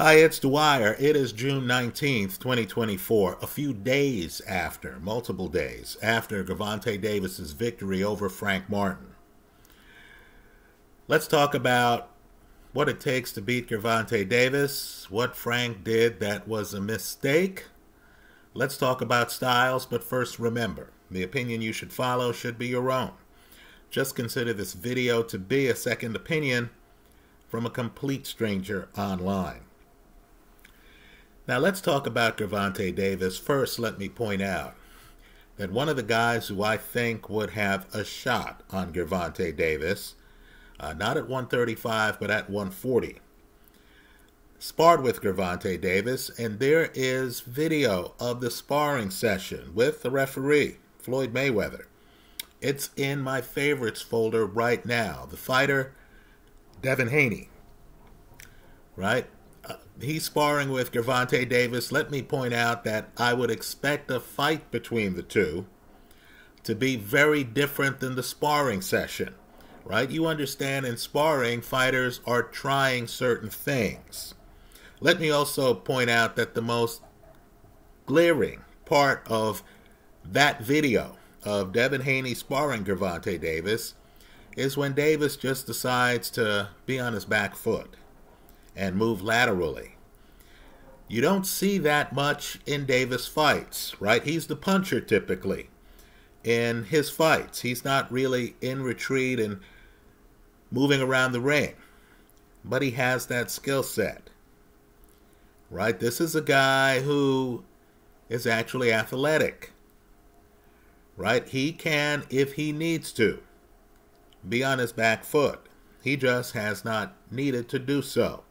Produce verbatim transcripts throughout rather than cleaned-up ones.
Hi, it's Dwyer. It is June nineteenth, twenty twenty-four, a few days after, multiple days, after Gervonta Davis's victory over Frank Martin. Let's talk about what it takes to beat Gervonta Davis, what Frank did that was a mistake. Let's talk about styles, but first remember, the opinion you should follow should be your own. Just consider this video to be a second opinion from a complete stranger online. Now let's talk about Gervonta Davis. First, let me point out that one of the guys who I think would have a shot on Gervonta Davis, uh, not at one thirty-five, but at one forty, sparred with Gervonta Davis, and there is video of the sparring session with the referee, Floyd Mayweather. It's in my favorites folder right now. The fighter, Devin Haney, right? Uh, he's sparring with Gervonta Davis. Let me point out that I would expect a fight between the two to be very different than the sparring session, right? You understand, in sparring, fighters are trying certain things. Let me also point out that the most glaring part of that video of Devin Haney sparring Gervonta Davis is when Davis just decides to be on his back foot and move laterally. You don't see that much in Davis fights, right? He's the puncher typically in his fights. He's not really in retreat and moving around the ring, but he has that skill set, right? This is a guy who is actually athletic, right? He can, if he needs to, be on his back foot. He just has not needed to do so.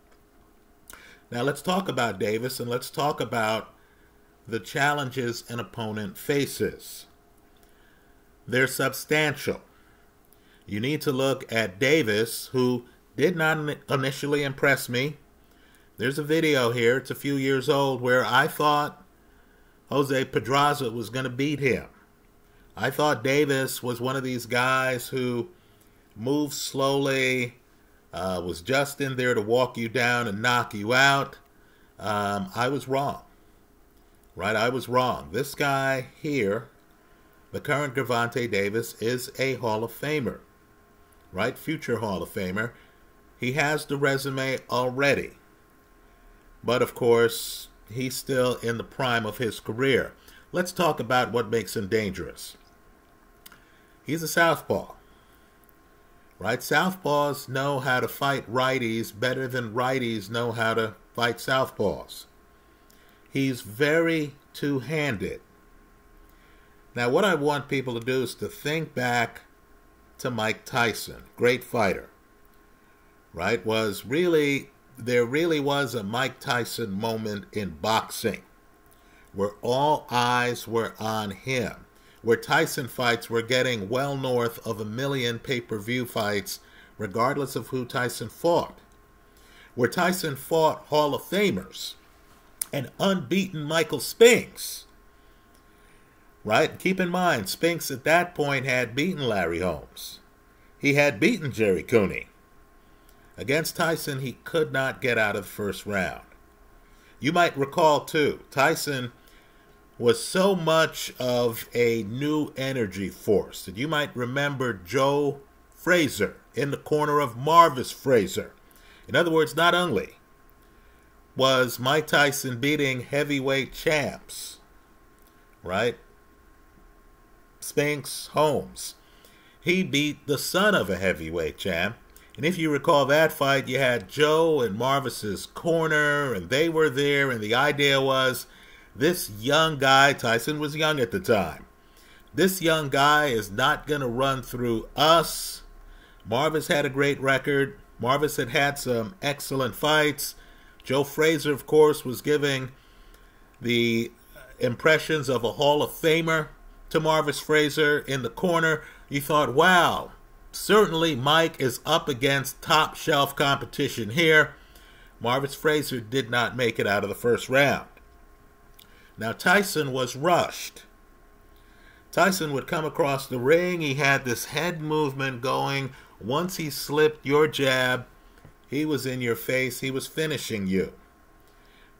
Now let's talk about Davis, and let's talk about the challenges an opponent faces. They're substantial. You need to look at Davis, who did not initially impress me. There's a video here, it's a few years old, where I thought Jose Pedraza was going to beat him. I thought Davis was one of these guys who moved slowly, Uh, was just in there to walk you down and knock you out. Um, I was wrong, right? I was wrong. This guy here, the current Gervonta Davis, is a Hall of Famer, right? Future Hall of Famer. He has the resume already. But of course, he's still in the prime of his career. Let's talk about what makes him dangerous. He's a southpaw. Right? Southpaws know how to fight righties better than righties know how to fight southpaws. He's very two-handed. Now, what I want people to do is to think back to Mike Tyson, great fighter. Right? Was really, there really was a Mike Tyson moment in boxing where all eyes were on him, where Tyson fights were getting well north of a million pay-per-view fights, regardless of who Tyson fought. Where Tyson fought Hall of Famers and unbeaten Michael Spinks. Right? Keep in mind, Spinks at that point had beaten Larry Holmes. He had beaten Jerry Cooney. Against Tyson, he could not get out of the first round. You might recall, too, Tyson was so much of a new energy force that you might remember Joe Frazier in the corner of Marvis Frazier. In other words, not only was Mike Tyson beating heavyweight champs, right? Spinks, Holmes. He beat the son of a heavyweight champ. And if you recall that fight, you had Joe in Marvis's corner, and they were there, and the idea was, this young guy, Tyson was young at the time, this young guy is not going to run through us. Marvis had a great record. Marvis had had some excellent fights. Joe Frazier, of course, was giving the impressions of a Hall of Famer to Marvis Frazier in the corner. You thought, wow, certainly Mike is up against top shelf competition here. Marvis Frazier did not make it out of the first round. Now, Tyson was rushed. Tyson would come across the ring. He had this head movement going. Once he slipped your jab, he was in your face. He was finishing you.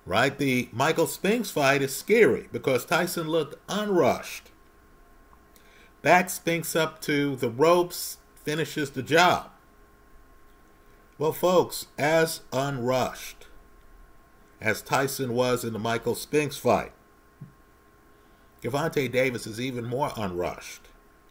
right? The Michael Spinks fight is scary because Tyson looked unrushed. Backs Spinks up to the ropes, finishes the job. Well, folks, as unrushed as Tyson was in the Michael Spinks fight, Gervonta Davis is even more unrushed.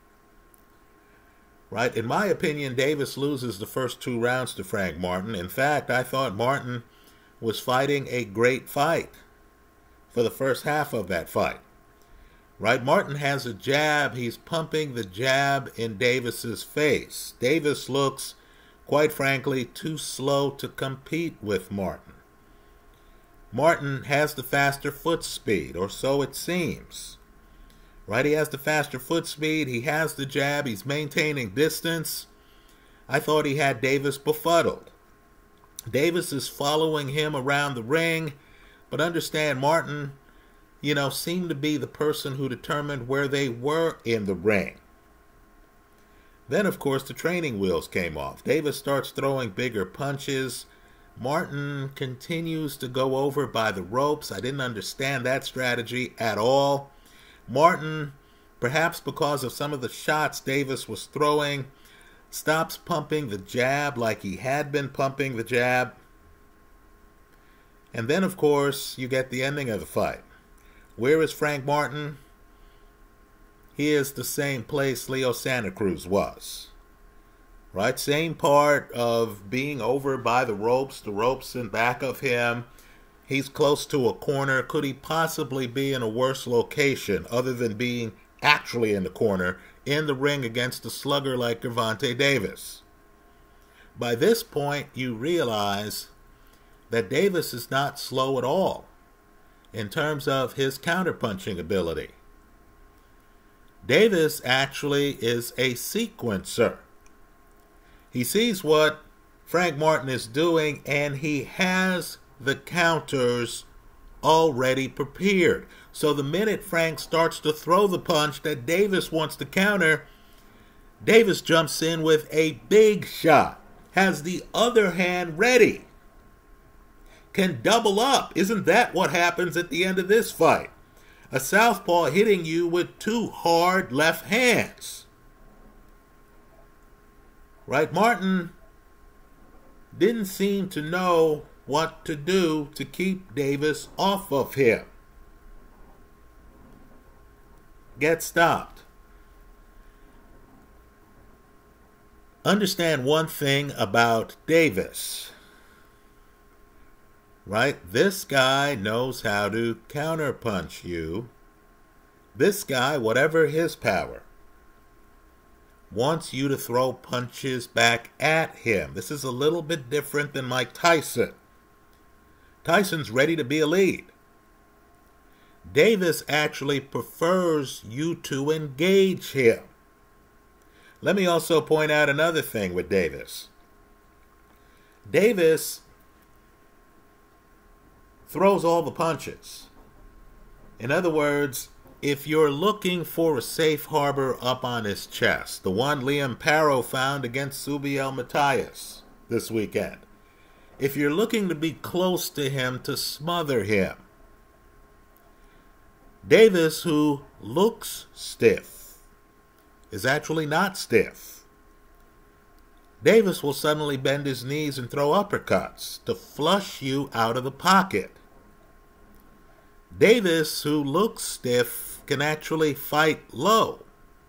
Right? In my opinion, Davis loses the first two rounds to Frank Martin. In fact, I thought Martin was fighting a great fight for the first half of that fight. Right? Martin has a jab. He's pumping the jab in Davis's face. Davis looks, quite frankly, too slow to compete with Martin. Martin has the faster foot speed, or so it seems. Right? He has the faster foot speed. He has the jab. He's maintaining distance. I thought he had Davis befuddled. Davis is following him around the ring, but understand Martin, you know, seemed to be the person who determined where they were in the ring. Then, of course, the training wheels came off. Davis starts throwing bigger punches. Martin continues to go over by the ropes. I didn't understand that strategy at all. Martin, perhaps because of some of the shots Davis was throwing, stops pumping the jab like he had been pumping the jab. And then, of course, you get the ending of the fight. Where is Frank Martin? He is the same place Leo Santa Cruz was. Right? Same part of being over by the ropes, the ropes in back of him. He's close to a corner. Could he possibly be in a worse location other than being actually in the corner in the ring against a slugger like Gervonta Davis? By this point, you realize that Davis is not slow at all in terms of his counterpunching ability. Davis actually is a sequencer. He sees what Frank Martin is doing, and he has the counters already prepared. So the minute Frank starts to throw the punch that Davis wants to counter, Davis jumps in with a big shot, has the other hand ready, can double up. Isn't that what happens at the end of this fight? A southpaw hitting you with two hard left hands. Right? Martin didn't seem to know what to do to keep Davis off of him. Get stopped. Understand one thing about Davis. Right? This guy knows how to counterpunch you. This guy, whatever his power, wants you to throw punches back at him. This is a little bit different than Mike Tyson. Tyson's ready to be a lead. Davis actually prefers you to engage him. Let me also point out another thing with Davis. Davis throws all the punches. In other words, if you're looking for a safe harbor up on his chest, the one Liam Paro found against Subiel Matias this weekend, if you're looking to be close to him to smother him, Davis, who looks stiff, is actually not stiff. Davis will suddenly bend his knees and throw uppercuts to flush you out of the pocket. Davis, who looks stiff, can actually fight low.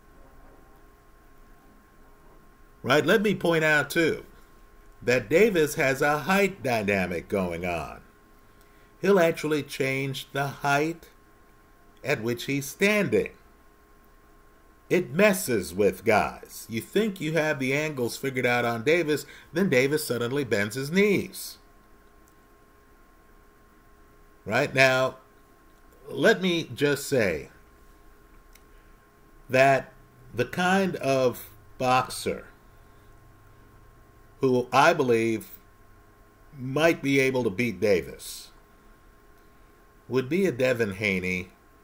Right? Let me point out, too, that Davis has a height dynamic going on. He'll actually change the height at which he's standing. It messes with guys. You think you have the angles figured out on Davis, then Davis suddenly bends his knees. Right? Now, let me just say that the kind of boxer who I believe might be able to beat Davis would be a Devin Haney.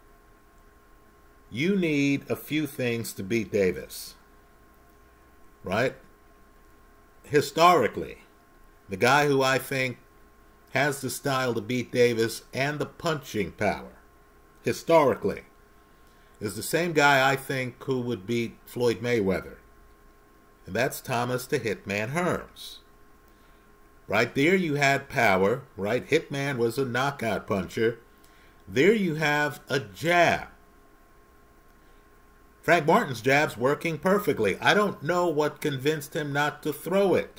You need a few things to beat Davis, right? Historically, the guy who I think has the style to beat Davis and the punching power, historically, is the same guy I think who would beat Floyd Mayweather. And that's Thomas the Hitman Hearns. Right there you had power, right? Hitman was a knockout puncher. There you have a jab. Frank Martin's jab's working perfectly. I don't know what convinced him not to throw it.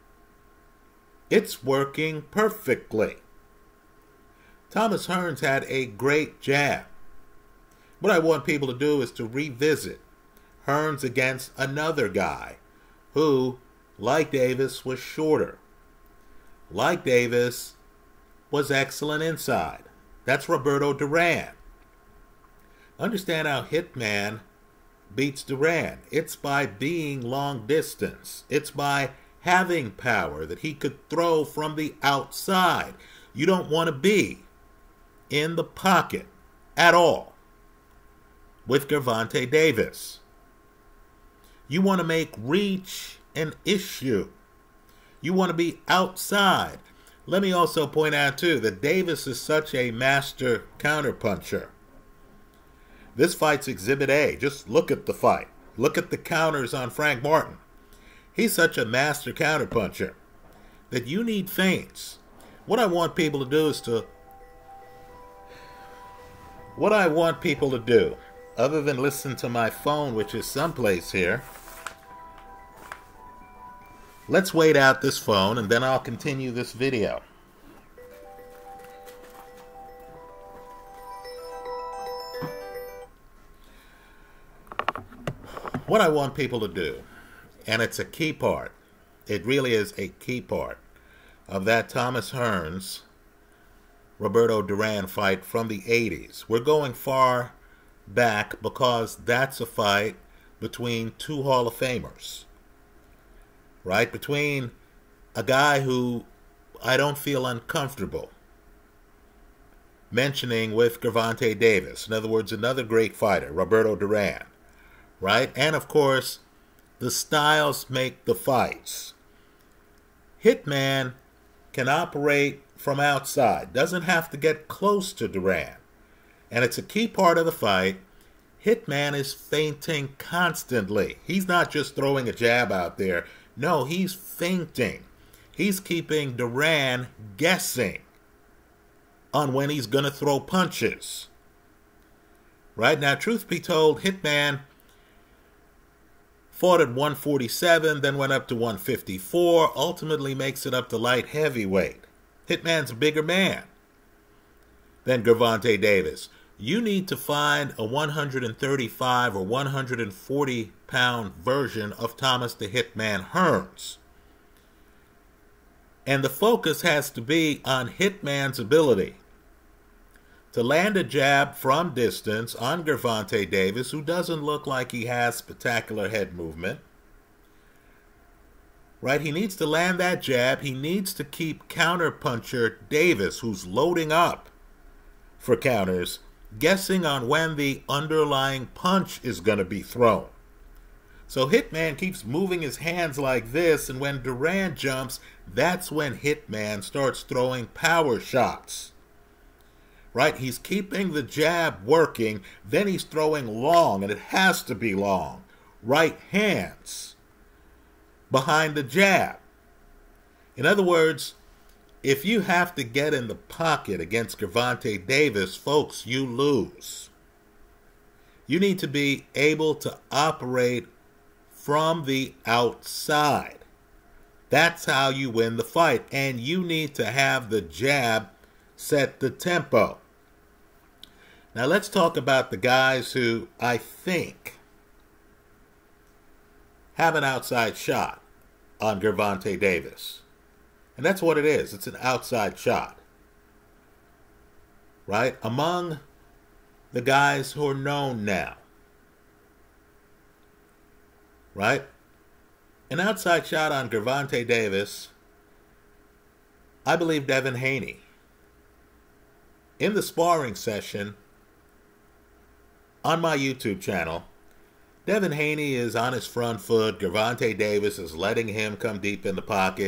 It's working perfectly. Thomas Hearns had a great jab. What I want people to do is to revisit Hearns against another guy who, like Davis, was shorter. Like Davis, was excellent inside. That's Roberto Duran. Understand how Hitman beats Duran. It's by being long distance. It's by having power that he could throw from the outside. You don't want to be in the pocket at all with Gervonta Davis. You want to make reach an issue. You want to be outside. Let me also point out, too, that Davis is such a master counterpuncher. This fight's Exhibit A. Just look at the fight. Look at the counters on Frank Martin. He's such a master counterpuncher that you need feints. What I want people to do is to... What I want people to do, other than listen to my phone, which is someplace here, let's wait out this phone and then I'll continue this video. What I want people to do, and it's a key part, it really is a key part of that Thomas Hearns Roberto Duran fight from the eighties. We're going far back because that's a fight between two Hall of Famers. Right? Between a guy who I don't feel uncomfortable mentioning with Gervonta Davis. In other words, another great fighter, Roberto Duran. Right? And of course, the styles make the fights. Hitman can operate from outside. Doesn't have to get close to Duran. And it's a key part of the fight. Hitman is feinting constantly. He's not just throwing a jab out there. No, he's feinting. He's keeping Duran guessing on when he's going to throw punches. Right? Now, truth be told, Hitman fought at one forty-seven, then went up to one fifty-four, ultimately makes it up to light heavyweight. Hitman's a bigger man than Gervonta Davis. You need to find a one thirty-five or one forty pound version of Thomas the Hitman Hearns. And the focus has to be on Hitman's ability to land a jab from distance on Gervonta Davis, who doesn't look like he has spectacular head movement. Right? He needs to land that jab. He needs to keep counterpuncher Davis, who's loading up for counters, guessing on when the underlying punch is going to be thrown. So Hitman keeps moving his hands like this, and when Duran jumps, that's when Hitman starts throwing power shots. Right? He's keeping the jab working, then he's throwing long, and it has to be long. Right hands behind the jab. In other words, if you have to get in the pocket against Gervonta Davis, folks, you lose. You need to be able to operate from the outside. That's how you win the fight. And you need to have the jab set the tempo. Now let's talk about the guys who I think have an outside shot on Gervonta Davis. And that's what it is. It's an outside shot. Right? Among the guys who are known now. Right? An outside shot on Gervonta Davis, I believe Devin Haney. In the sparring session on my YouTube channel, Devin Haney is on his front foot. Gervonta Davis is letting him come deep in the pocket.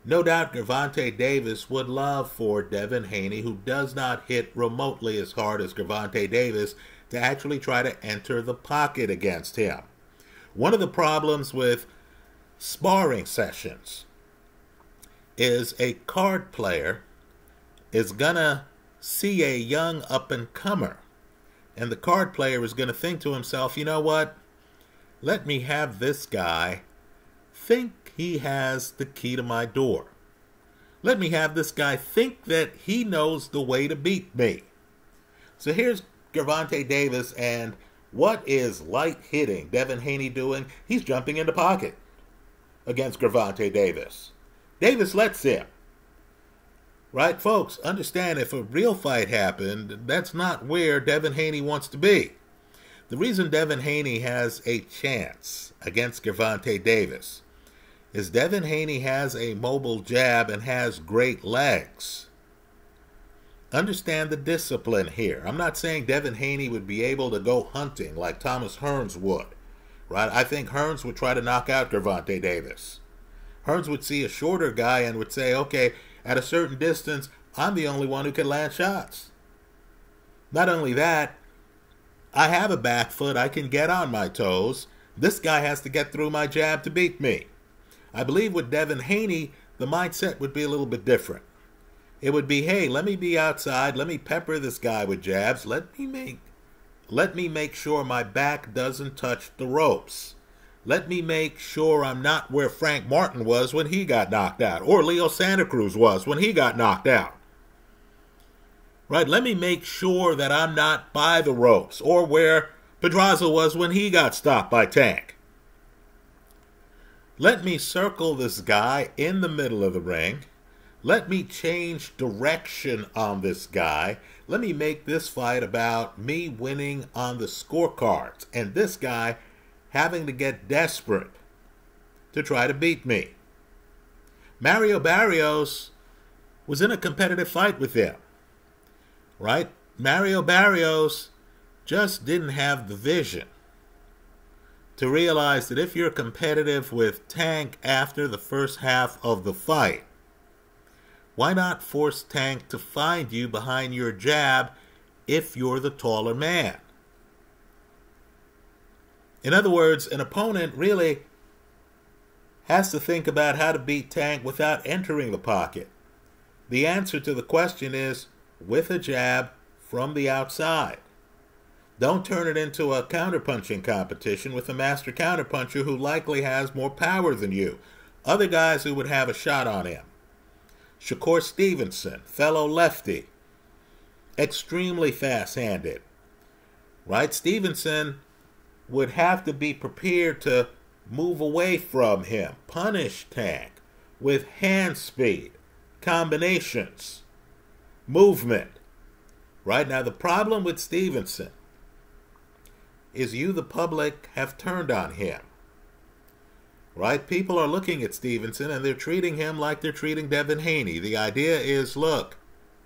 No doubt Gervonta Davis would love for Devin Haney, who does not hit remotely as hard as Gervonta Davis, to actually try to enter the pocket against him. One of the problems with sparring sessions is a card player is gonna see a young up-and-comer, and the card player is gonna think to himself, you know what, let me have this guy think he has the key to my door. Let me have this guy think that he knows the way to beat me. So here's Gervonta Davis, and what is light hitting Devin Haney doing? He's jumping into pocket against Gervonta Davis. Davis lets him. Right, folks, understand, if a real fight happened, that's not where Devin Haney wants to be. The reason Devin Haney has a chance against Gervonta Davis is Devin Haney has a mobile jab and has great legs. Understand the discipline here. I'm not saying Devin Haney would be able to go hunting like Thomas Hearns would. Right? I think Hearns would try to knock out Gervonta Davis. Hearns would see a shorter guy and would say, okay, at a certain distance, I'm the only one who can land shots. Not only that, I have a back foot. I can get on my toes. This guy has to get through my jab to beat me. I believe with Devin Haney, the mindset would be a little bit different. It would be, hey, let me be outside. Let me pepper this guy with jabs. Let me make, let me make sure my back doesn't touch the ropes. Let me make sure I'm not where Frank Martin was when he got knocked out, or Leo Santa Cruz was when he got knocked out. Right? Let me make sure that I'm not by the ropes, or where Pedraza was when he got stopped by Tank. Let me circle this guy in the middle of the ring. Let me change direction on this guy. Let me make this fight about me winning on the scorecards and this guy having to get desperate to try to beat me. Mario Barrios was in a competitive fight with him, right? Mario Barrios just didn't have the vision to realize that if you're competitive with Tank after the first half of the fight, why not force Tank to find you behind your jab if you're the taller man? In other words, an opponent really has to think about how to beat Tank without entering the pocket. The answer to the question is with a jab from the outside. Don't turn it into a counterpunching competition with a master counterpuncher who likely has more power than you. Other guys who would have a shot on him. Shakur Stevenson, fellow lefty, extremely fast-handed. Right? Stevenson would have to be prepared to move away from him, punish Tank with hand speed, combinations, movement. Right? Now, the problem with Stevenson is you, the public, have turned on him. Right? People are looking at Stevenson and they're treating him like they're treating Devin Haney. The idea is, look,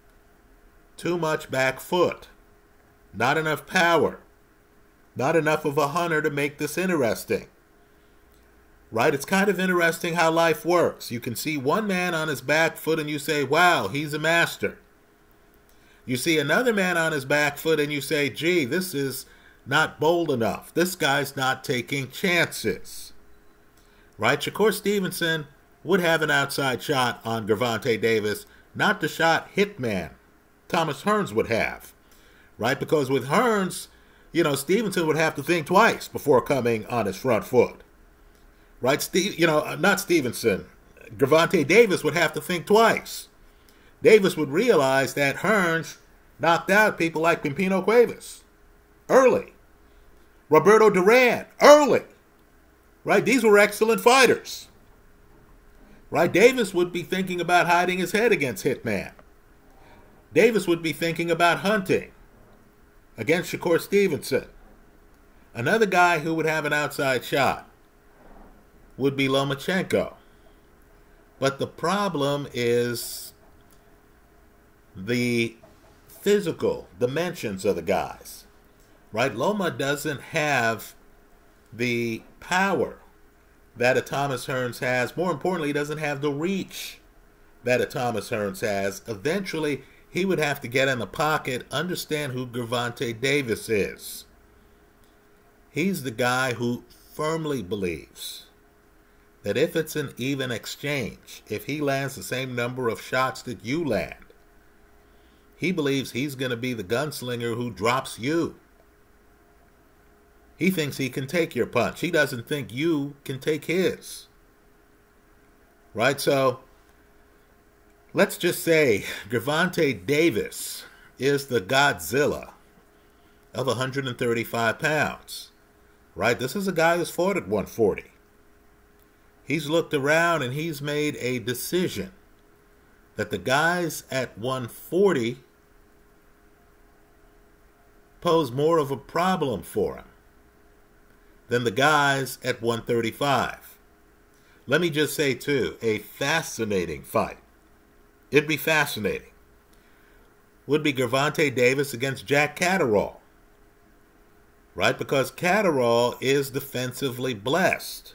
too much back foot, not enough power, not enough of a hunter to make this interesting. Right? It's kind of interesting how life works. You can see one man on his back foot and you say, wow, he's a master. You see another man on his back foot and you say, gee, this is not bold enough. This guy's not taking chances. Right? Shakur Stevenson would have an outside shot on Gervonta Davis, not the shot Hitman Thomas Hearns would have. Right? Because with Hearns, you know, Stevenson would have to think twice before coming on his front foot. Right? Steve, you know, not Stevenson. Gervonta Davis would have to think twice. Davis would realize that Hearns knocked out people like Pimpino Cuevas early. Roberto Duran, early. Right? These were excellent fighters. Right? Davis would be thinking about hiding his head against Hitman. Davis would be thinking about hunting against Shakur Stevenson. Another guy who would have an outside shot would be Lomachenko. But the problem is the physical dimensions of the guys. Right? Loma doesn't have the power that a Thomas Hearns has. More importantly, he doesn't have the reach that a Thomas Hearns has, eventually he would have to get in the pocket, understand who Gervonta Davis is. He's the guy who firmly believes that if it's an even exchange, if he lands the same number of shots that you land, he believes he's going to be the gunslinger who drops you. He thinks he can take your punch. He doesn't think you can take his. Right? So, let's just say Gervonta Davis is the Godzilla of one hundred thirty-five pounds. Right? This is a guy who's fought at one forty. He's looked around and he's made a decision that the guys at one forty pose more of a problem for him than the guys at one thirty-five. Let me just say, too, a fascinating fight. It'd be fascinating. Would be Gervonta Davis against Jack Catterall. Right? Because Catterall is defensively blessed.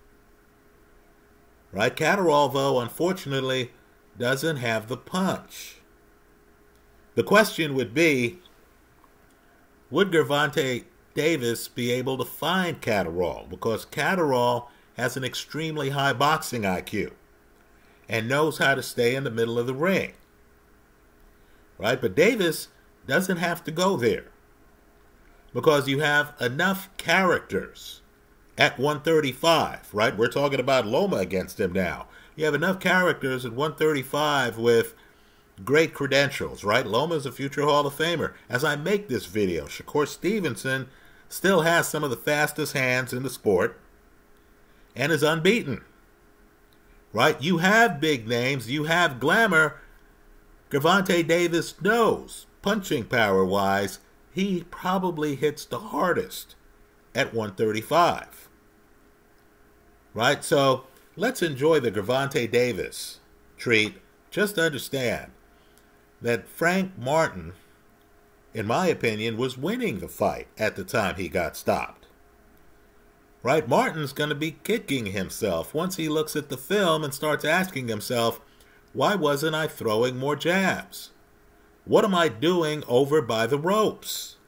Right? Catterall, though, unfortunately, doesn't have the punch. The question would be, would Gervonta Davis be able to find Catterall? Because Catterall has an extremely high boxing I Q and knows how to stay in the middle of the ring. Right? But Davis doesn't have to go there because you have enough characters at one thirty-five, right? We're talking about Loma against him now. You have enough characters at one thirty-five with great credentials, right? Loma's a future Hall of Famer. As I make this video, Shakur Stevenson still has some of the fastest hands in the sport and is unbeaten, right? You have big names, you have glamour. Gervonta Davis knows, punching power-wise, he probably hits the hardest at one thirty-five. Right? So let's enjoy the Gervonta Davis treat. Just understand that Frank Martin, in my opinion, was winning the fight at the time he got stopped. Right? Martin's going to be kicking himself once he looks at the film and starts asking himself, why wasn't I throwing more jabs? What am I doing over by the ropes?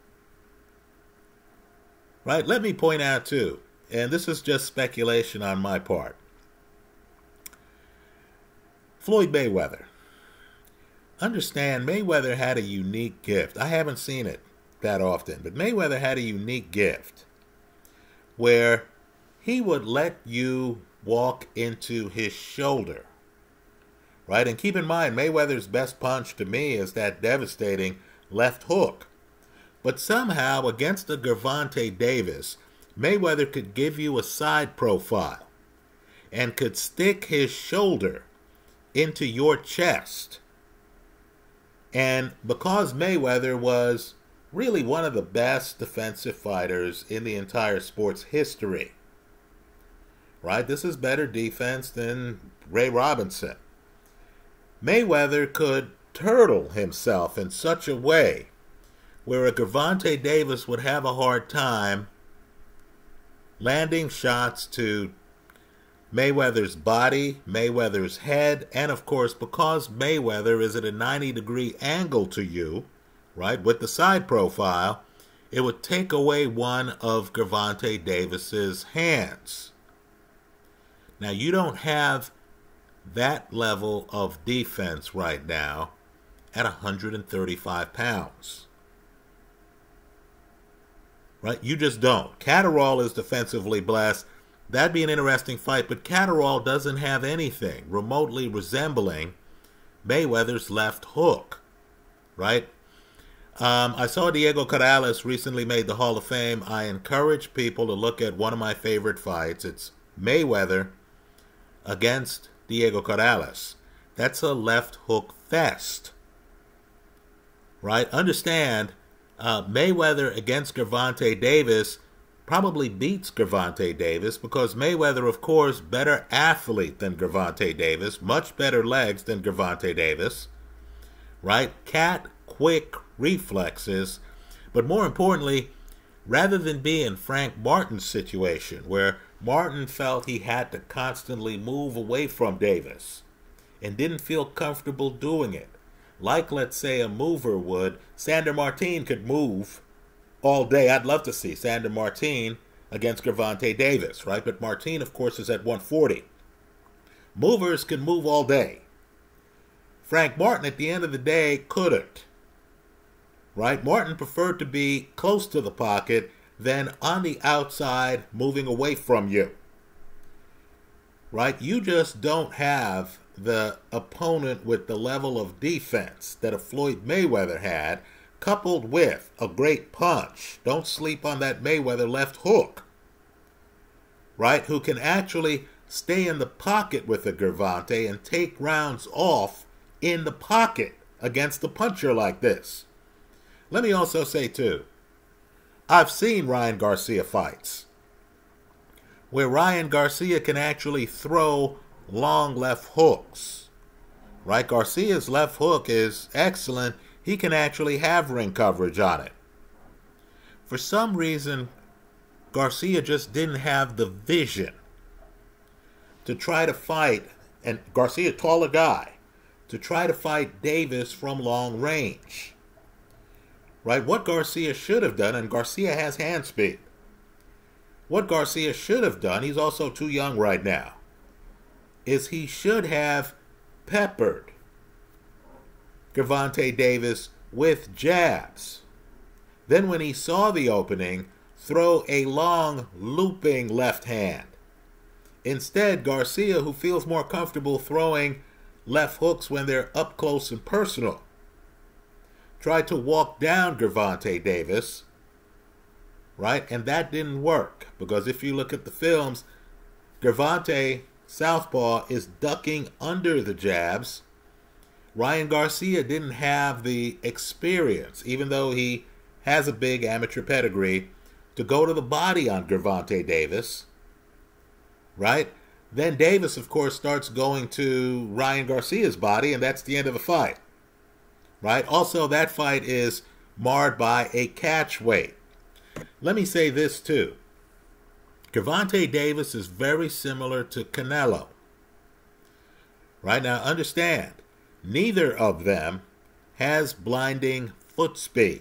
Right? Let me point out, too, and this is just speculation on my part. Floyd Mayweather. Understand, Mayweather had a unique gift. I haven't seen it that often, but Mayweather had a unique gift where he would let you walk into his shoulder. Right? And keep in mind, Mayweather's best punch to me is that devastating left hook. But somehow, against a Gervonta Davis, Mayweather could give you a side profile and could stick his shoulder into your chest. And because Mayweather was really one of the best defensive fighters in the entire sport's history, right? This is better defense than Ray Robinson. Mayweather could turtle himself in such a way where a Gervonta Davis would have a hard time landing shots to Mayweather's body, Mayweather's head, and of course, because Mayweather is at a ninety degree angle to you, right, with the side profile, it would take away one of Gervonta Davis's hands. Now, you don't have that level of defense right now at one hundred thirty-five pounds. Right? You just don't. Catterall is defensively blessed. That'd be an interesting fight, but Catterall doesn't have anything remotely resembling Mayweather's left hook. Right? Um, I saw Diego Corrales recently made the Hall of Fame. I encourage people to look at one of my favorite fights. It's Mayweather against Diego Corrales. That's a left hook fest. Right? Understand, uh, Mayweather against Gervonta Davis probably beats Gervonta Davis because Mayweather, of course, better athlete than Gervonta Davis, much better legs than Gervonta Davis. Right? Cat quick reflexes. But more importantly, rather than be in Frank Martin's situation where Martin felt he had to constantly move away from Davis and didn't feel comfortable doing it. Like, let's say, a mover would. Sandor Martin could move all day. I'd love to see Sandor Martin against Gervonta Davis, right? But Martin, of course, is at one forty. Movers can move all day. Frank Martin, at the end of the day, couldn't. Right? Martin preferred to be close to the pocket than on the outside, moving away from you. Right? You just don't have the opponent with the level of defense that a Floyd Mayweather had, coupled with a great punch. Don't sleep on that Mayweather left hook. Right? Who can actually stay in the pocket with a Gervonta and take rounds off in the pocket against a puncher like this. Let me also say, too, I've seen Ryan Garcia fights where Ryan Garcia can actually throw long left hooks. Right? Garcia's left hook is excellent. He can actually have ring coverage on it. For some reason, Garcia just didn't have the vision to try to fight, and Garcia, taller guy, to try to fight Davis from long range. Right? What Garcia should have done, and Garcia has hand speed. What Garcia should have done, he's also too young right now, is he should have peppered Gervonta Davis with jabs. Then when he saw the opening, throw a long looping left hand. Instead, Garcia, who feels more comfortable throwing left hooks when they're up close and personal, tried to walk down Gervonta Davis, right? And that didn't work, because if you look at the films, Gervonta, southpaw, is ducking under the jabs. Ryan Garcia didn't have the experience, even though he has a big amateur pedigree, to go to the body on Gervonta Davis, right? Then Davis, of course, starts going to Ryan Garcia's body, and that's the end of the fight, right? Also, that fight is marred by a catch weight. Let me say this, too. Gervonta Davis is very similar to Canelo. Right? Now, understand, neither of them has blinding foot speed.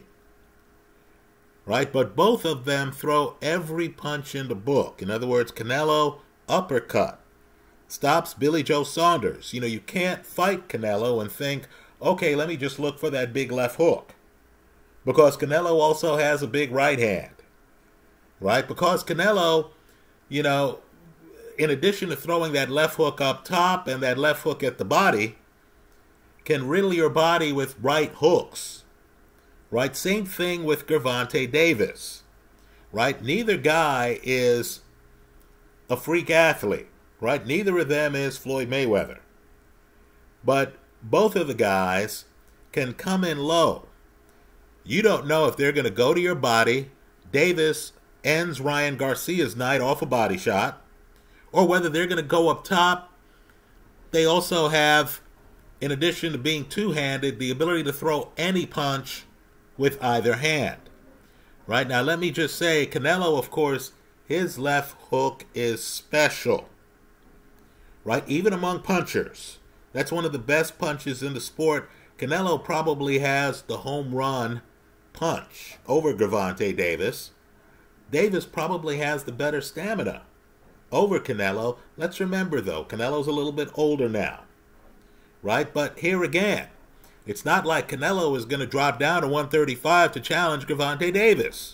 Right? But both of them throw every punch in the book. In other words, Canelo, uppercut, stops Billy Joe Saunders. You know, you can't fight Canelo and think, okay, let me just look for that big left hook. Because Canelo also has a big right hand. Right? Because Canelo, you know, in addition to throwing that left hook up top and that left hook at the body, can riddle your body with right hooks. Right? Same thing with Gervonta Davis. Right? Neither guy is a freak athlete. Right? Neither of them is Floyd Mayweather. But both of the guys can come in low. You don't know if they're going to go to your body. Davis ends Ryan Garcia's night off a body shot, or whether they're going to go up top. They also have, in addition to being two-handed, the ability to throw any punch with either hand. Right? Now, let me just say, Canelo, of course, his left hook is special. Right? Even among punchers. That's one of the best punches in the sport. Canelo probably has the home run punch over Gervonta Davis. Davis probably has the better stamina over Canelo. Let's remember, though, Canelo's a little bit older now. Right? But here again, it's not like Canelo is going to drop down to one thirty-five to challenge Gervonta Davis.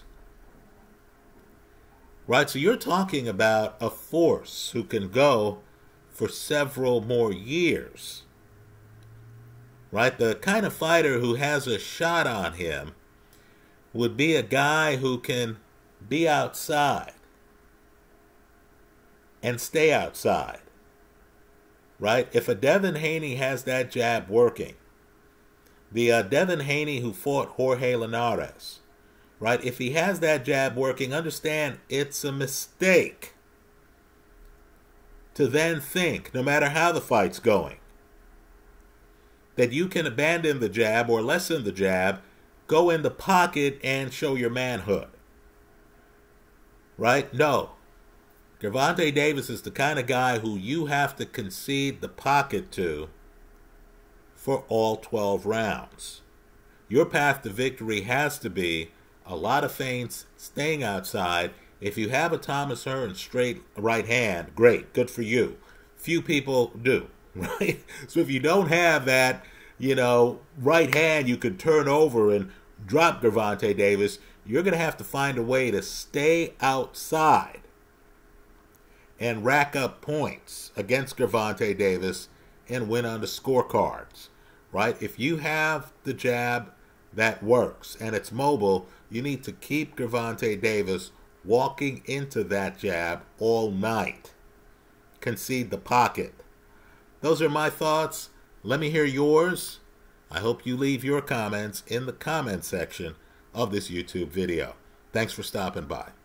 Right? So you're talking about a force who can go for several more years. Right? The kind of fighter who has a shot on him would be a guy who can be outside and stay outside. Right? If a Devin Haney has that jab working, the uh, Devin Haney who fought Jorge Linares, right? If he has that jab working, understand it's a mistake to then think, no matter how the fight's going, that you can abandon the jab or lessen the jab, go in the pocket and show your manhood. Right? No. Gervonta Davis is the kind of guy who you have to concede the pocket to for all twelve rounds. Your path to victory has to be a lot of feints, staying outside. If you have a Thomas Hearns straight right hand, great, good for you. Few people do, right? So if you don't have that, you know, right hand you could turn over and drop Gervonta Davis, you're going to have to find a way to stay outside and rack up points against Gervonta Davis and win on the scorecards, right? If you have the jab that works and it's mobile, you need to keep Gervonta Davis walking into that jab all night. Concede the pocket. Those are my thoughts. Let me hear yours. I hope you leave your comments in the comment section of this YouTube video. Thanks for stopping by.